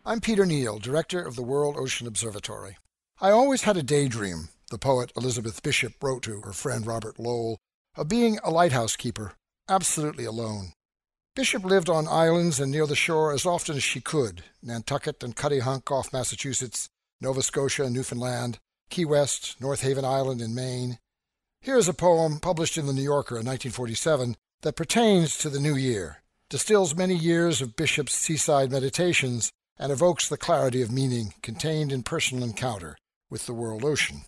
I'm Peter Neal, director of the World Ocean Observatory. I always had a daydream, the poet Elizabeth Bishop wrote to her friend Robert Lowell, of being a lighthouse keeper, absolutely alone. Bishop lived on islands and near the shore as often as she could, Nantucket and Cuttyhunk off Massachusetts, Nova Scotia and Newfoundland, Key West, North Haven Island in Maine. Here is a poem published in the New Yorker in 1947 that pertains to the new year, distills many years of Bishop's seaside meditations, and evokes the clarity of meaning contained in personal encounter with the world ocean.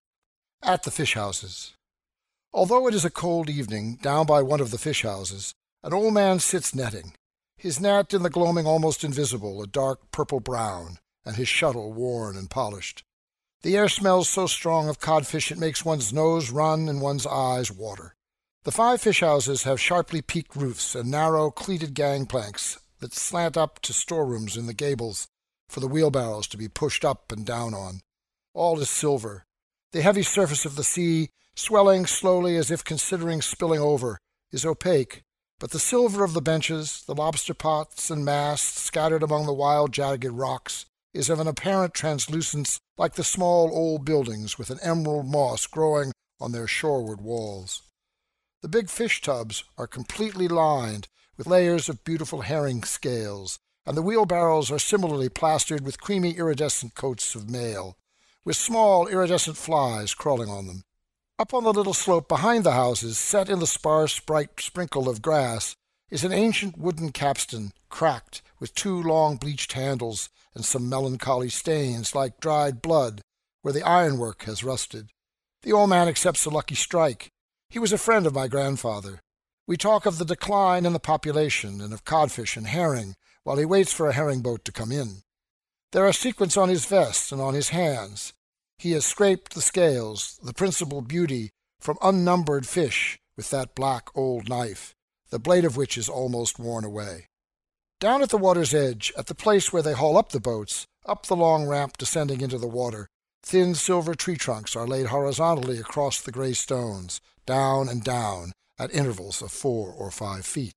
At the Fish Houses. Although it is a cold evening, down by one of the fish houses, an old man sits netting, his net in the gloaming almost invisible, a dark purple-brown, and his shuttle worn and polished. The air smells so strong of codfish it makes one's nose run and one's eyes water. The 5 fish houses have sharply peaked roofs and narrow, cleated gangplanks that slant up to storerooms in the gables for the wheelbarrows to be pushed up and down on. All is silver. The heavy surface of the sea, swelling slowly as if considering spilling over, is opaque, but the silver of the benches, the lobster pots and masts scattered among the wild jagged rocks, is of an apparent translucence like the small old buildings with an emerald moss growing on their shoreward walls. The big fish tubs are completely lined with layers of beautiful herring scales, and the wheelbarrows are similarly plastered with creamy iridescent coats of mail, with small iridescent flies crawling on them. Up on the little slope behind the houses, set in the sparse, bright sprinkle of grass, is an ancient wooden capstan, cracked, with 2 long bleached handles and some melancholy stains like dried blood, where the ironwork has rusted. The old man accepts a lucky strike. He was a friend of my grandfather. We talk of the decline in the population and of codfish and herring, while he waits for a herring boat to come in. There are sequins on his vest and on his hands. He has scraped the scales, the principal beauty, from unnumbered fish with that black old knife, the blade of which is almost worn away. Down at the water's edge, at the place where they haul up the boats, up the long ramp descending into the water, thin silver tree trunks are laid horizontally across the gray stones, down and down, at intervals of 4 or 5 feet.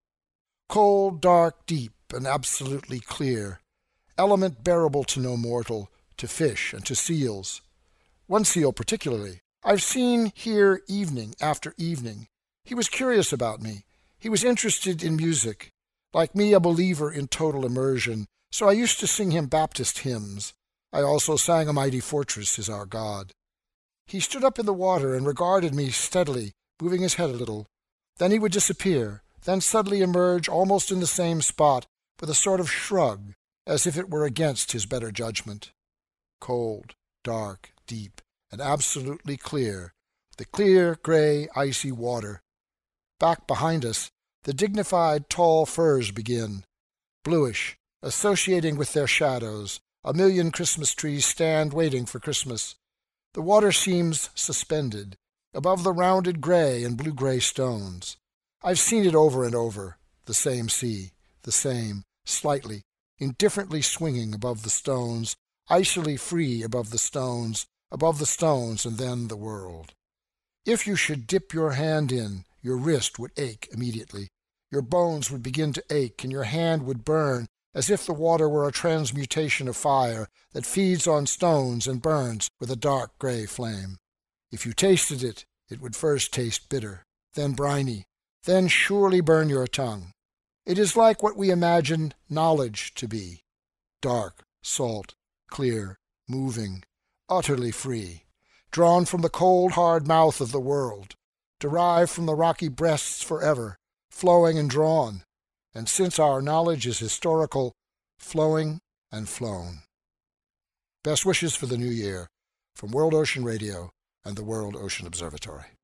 Cold, dark, deep, and absolutely clear, element bearable to no mortal, to fish and to seals. One seal particularly, I've seen here evening after evening. He was curious about me. He was interested in music. Like me, a believer in total immersion, so I used to sing him Baptist hymns. I also sang A Mighty Fortress Is Our God. He stood up in the water and regarded me steadily, moving his head a little. Then he would disappear, then suddenly emerge almost in the same spot, with a sort of shrug, as if it were against his better judgment. Cold, dark, deep, and absolutely clear, the clear, gray, icy water. Back behind us, the dignified tall firs begin, bluish, associating with their shadows. A million Christmas trees stand waiting for Christmas. The water seems suspended, above the rounded gray and blue-gray stones. I've seen it over and over, the same sea, the same, slightly, indifferently swinging above the stones, icily free above the stones, and then the world. If you should dip your hand in, your wrist would ache immediately. Your bones would begin to ache, and your hand would burn, as if the water were a transmutation of fire that feeds on stones and burns with a dark gray flame. If you tasted it, it would first taste bitter, then briny, then surely burn your tongue. It is like what we imagine knowledge to be, dark, salt, clear, moving, utterly free, drawn from the cold, hard mouth of the world, derived from the rocky breasts forever, flowing and drawn, and since our knowledge is historical, flowing and flown. Best wishes for the new year from World Ocean Radio and the World Ocean Observatory.